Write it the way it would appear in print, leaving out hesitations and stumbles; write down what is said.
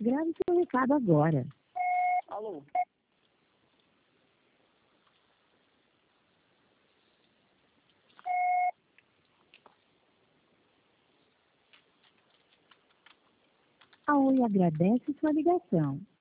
Grave seu recado agora. Alô? A Oi agradece sua ligação.